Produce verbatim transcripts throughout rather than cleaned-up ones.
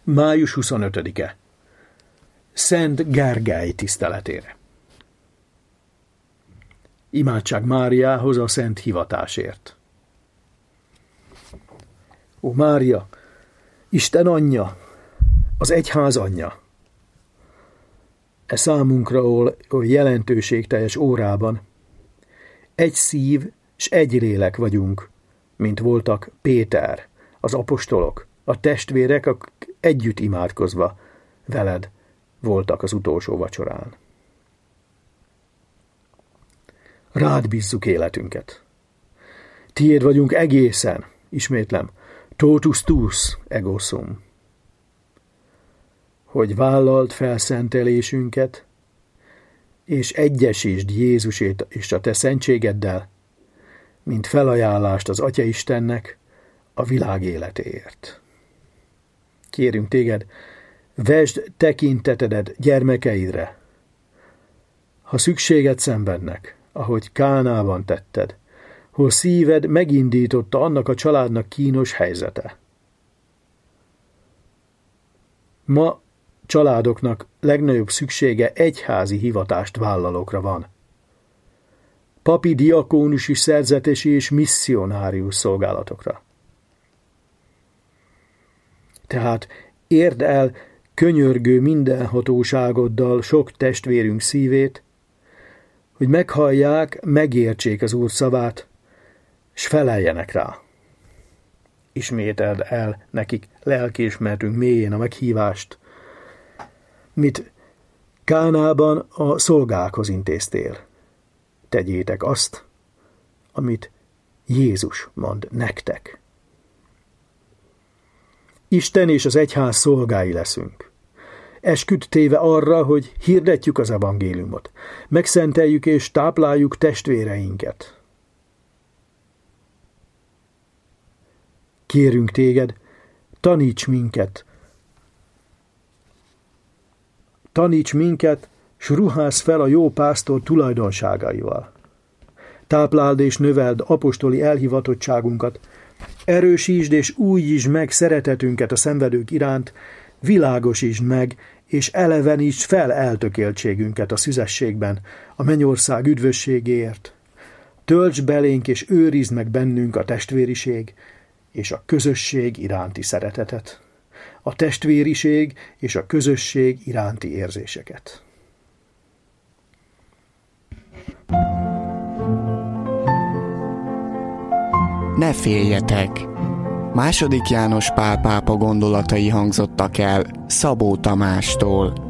május huszonötödike. Szent Gergely tiszteletére. Imádság Máriához a szent hivatásért. Ó Mária, Isten anyja, az egyház anyja! E számunkra oly jelentőségteljes órában egy szív s egy lélek vagyunk, mint voltak Péter, az apostolok, a testvérek, akik együtt imádkozva veled voltak az utolsó vacsorán. Rád bízzuk életünket. Tiéd vagyunk egészen, ismétlem, totus tuus ego sum. Hogy vállalt felszentelésünket, és egyesítsd Jézusét és a te szentségeddel, mint felajánlást az Atya Istennek a világ életéért. Kérünk téged, vesd tekintetedet gyermekeidre, ha szükséged szenvednek, ahogy Kánában tetted, hol szíved megindította annak a családnak kínos helyzete. Ma családoknak legnagyobb szüksége egyházi hivatást vállalókra van. Papi, diakónusi, szerzetesi és misszionárius szolgálatokra. Tehát érd el könyörgő mindenhatóságoddal sok testvérünk szívét, hogy meghallják, megértsék az Úr szavát, s feleljenek rá. Ismételd el nekik lelkiismeretünk mélyén a meghívást, mit Kánában a szolgákhoz intéztél. Tegyétek azt, amit Jézus mond nektek. Isten és az egyház szolgái leszünk. Esküdt téve arra, hogy hirdetjük az evangéliumot, megszenteljük és tápláljuk testvéreinket. Kérünk téged, taníts minket, taníts minket, s ruházz fel a jó pásztor tulajdonságaival. Tápláld és növeld apostoli elhivatottságunkat, erősítsd és újítsd meg szeretetünket a szenvedők iránt, világosítsd meg, és elevenítsd fel eltökéltségünket a szüzességben, a mennyország üdvösségéért. Töltsd belénk és őrizd meg bennünk a testvériség és a közösség iránti szeretetet, a testvériség és a közösség iránti érzéseket. Ne féljetek! Második János Pál pápa gondolatai hangzottak el Szabó Tamástól.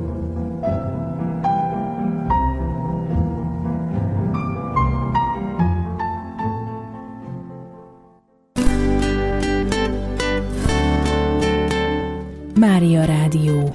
Mária Rádió.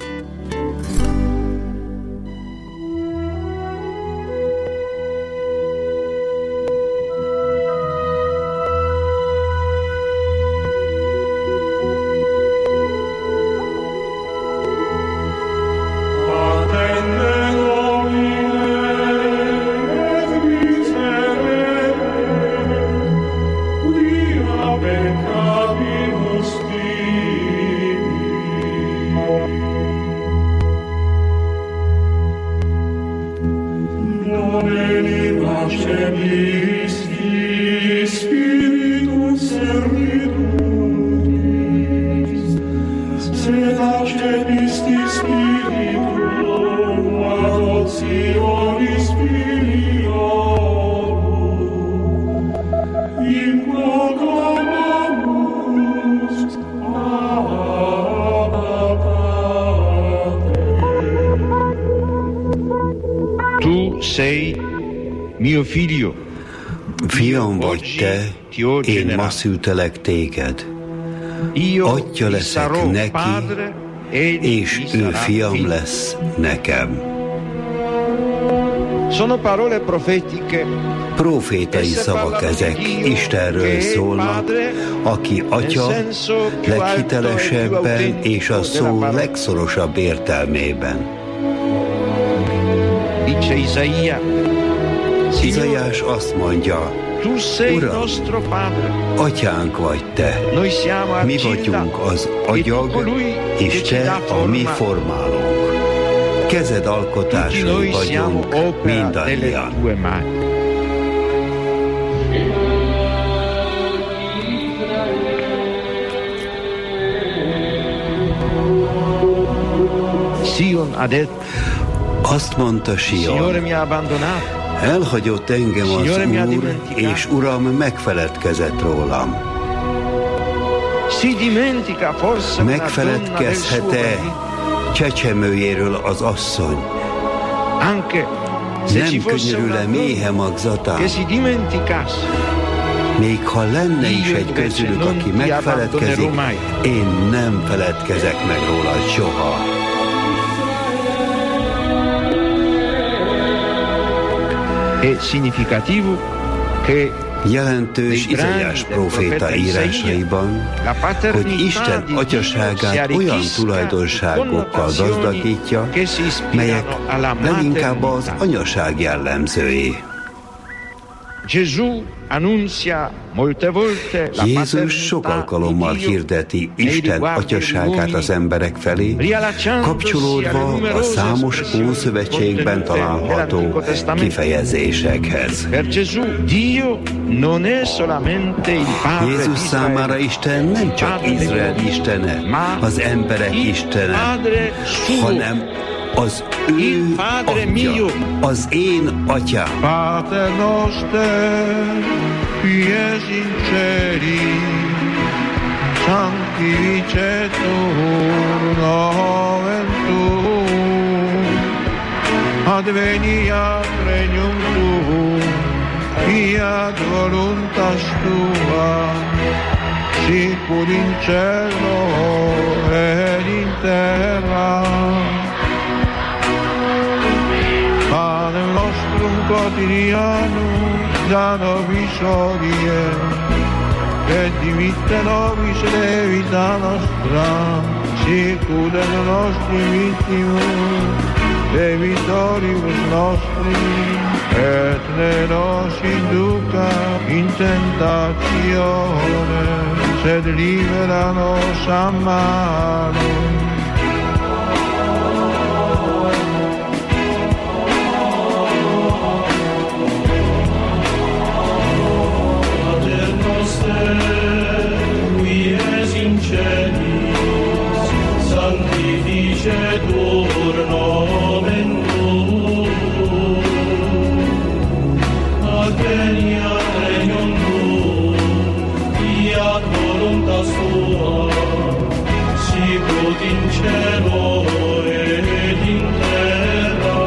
Fiam vagy te, én ma szültelek téged. Atya leszek neki, és ő fiam lesz nekem. Profétai szavak ezek, Istenről szólnak, aki Atya leghitelesebben és a szó legszorosabb értelmében. Izaiás azt mondja, Uram, atyánk vagy te, mi vagyunk az agyag, és te a mi formálónk. Kezed alkotásai vagyunk mindannyian. Azt mondta Sion, elhagyott engem az Úr, és Uram megfeledkezett rólam. Megfeledkezhet-e csecsemőjéről az asszony? Nem könyörül-e méhe magzatán? Még ha lenne is egy közülük, aki megfeledkezik, én nem feledkezek meg rólad soha. Jelentős Izaiás próféta írásaiban, hogy Isten atyaságát olyan tulajdonságokkal gazdagítja, melyek leginkább az anyaság jellemzői. Jézus sok alkalommal hirdeti Isten atyaságát az emberek felé, kapcsolódva a számos Ószövetségben található kifejezésekhez. Jézus számára Isten nem csak Izrael istene, az emberek istene, hanem az ő atya, az én atyám. Pater noster, qui es in celi, sanctificetur nomen tuum, adveniat regnum tuum, fiat voluntas tua, sicur in cielo et in terra. Panem nostrum quotidianum da nobis hodie, et dimitte nobis debita nostra, sicut et nostri victimus debitoribus nostri, et ne nos induca in tentatione, sed libera nos a malo. Sanctificetur nomen tuum, adveniat regnum tuum, fiat voluntas tua, sicut in cielo et in terra.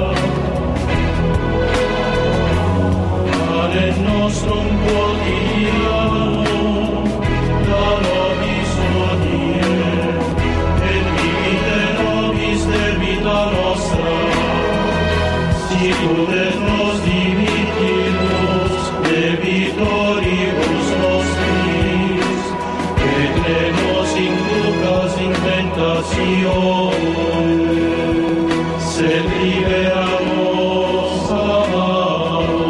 Panem nostrum quotidianum da nobis hodie, et dimitte nobis debita nostra, sicut et nos dimittimus debitoribus nostris, et ne nos inducas in tentatione, sed libera nos a malo.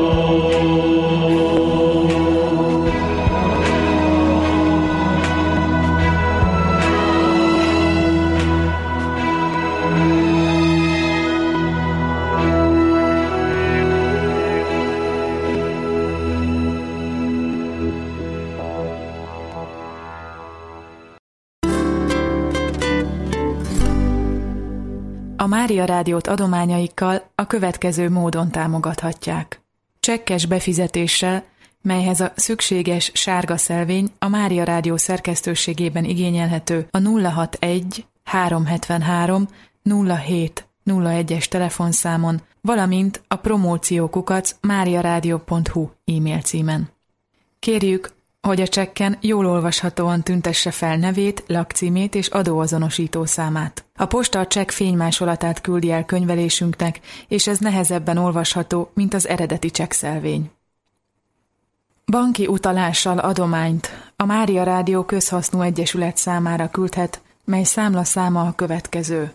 A Mária Rádiót adományaikkal a következő módon támogathatják. Csekkes befizetéssel, melyhez a szükséges sárga szelvény a Mária Rádió szerkesztőségében igényelhető a nulla hatvanegy háromszázhetvenhárom nulla hét nulla egyes telefonszámon, valamint a promóciókukac máriarádió pont hu e-mail címen. Kérjük, hogy a csekken jól olvashatóan tüntesse fel nevét, lakcímét és adóazonosító számát. A posta a csekk fénymásolatát küldi el könyvelésünknek, és ez nehezebben olvasható, mint az eredeti csekkszelvény. Banki utalással adományt a Mária Rádió közhasznú egyesület számára küldhet, mely számlaszáma a következő: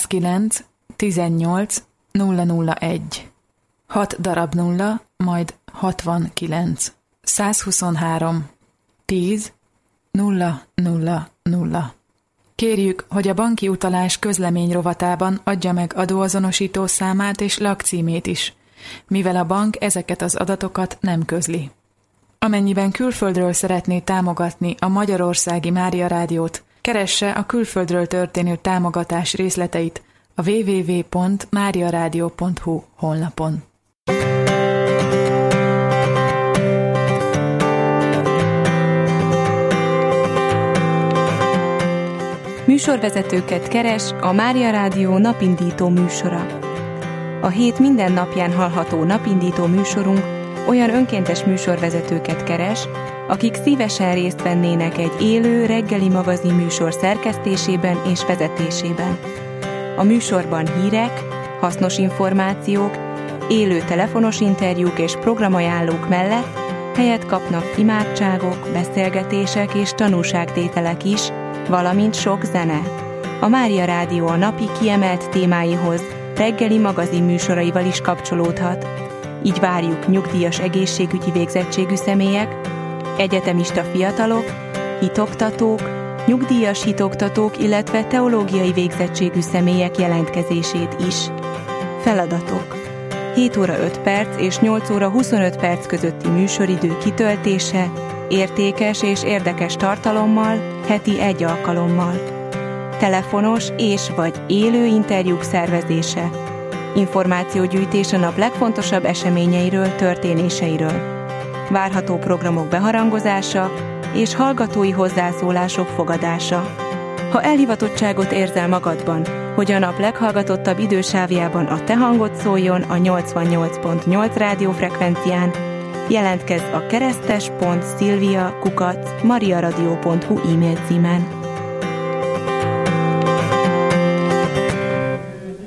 százkilenc tizennyolc nulla nulla egy. hat darab nulla, majd hatvankilenc százhuszonhárom tíz nulla nulla nulla. Kérjük, hogy a banki utalás közlemény rovatában adja meg adóazonosító számát és lakcímét is, mivel a bank ezeket az adatokat nem közli. Amennyiben külföldről szeretné támogatni a Magyarországi Mária Rádiót, keresse a külföldről történő támogatás részleteit a double-u double-u double-u pont mariaradio pont hu honlapon. Műsorvezetőket keres a Mária Rádió napindító műsora. A hét minden napján hallható napindító műsorunk olyan önkéntes műsorvezetőket keres, akik szívesen részt vennének egy élő reggeli magazin műsor szerkesztésében és vezetésében. A műsorban hírek, hasznos információk, élő telefonos interjúk és programajánlók mellett helyet kapnak imádságok, beszélgetések és tanúságtételek is, valamint sok zene. A Mária Rádió a napi kiemelt témáihoz reggeli magazin műsoraival is kapcsolódhat. Így várjuk nyugdíjas egészségügyi végzettségű személyek, egyetemista fiatalok, hitoktatók, nyugdíjas hitoktatók, illetve teológiai végzettségű személyek jelentkezését is. Feladatok: hét óra öt perc és nyolc óra huszonöt perc közötti műsoridő kitöltése, értékes és érdekes tartalommal, heti egy alkalommal. Telefonos és vagy élő interjúk szervezése. Információgyűjtés a nap legfontosabb eseményeiről, történéseiről. Várható programok beharangozása és hallgatói hozzászólások fogadása. Ha elhivatottságot érzel magadban, hogy a nap leghallgatottabb idősávjában a te hangod szóljon a nyolcvannyolc pont nyolc rádiófrekvencián, jelentkezz a keresztes pont szilvia kukac mariaradio pont hu e-mail címen.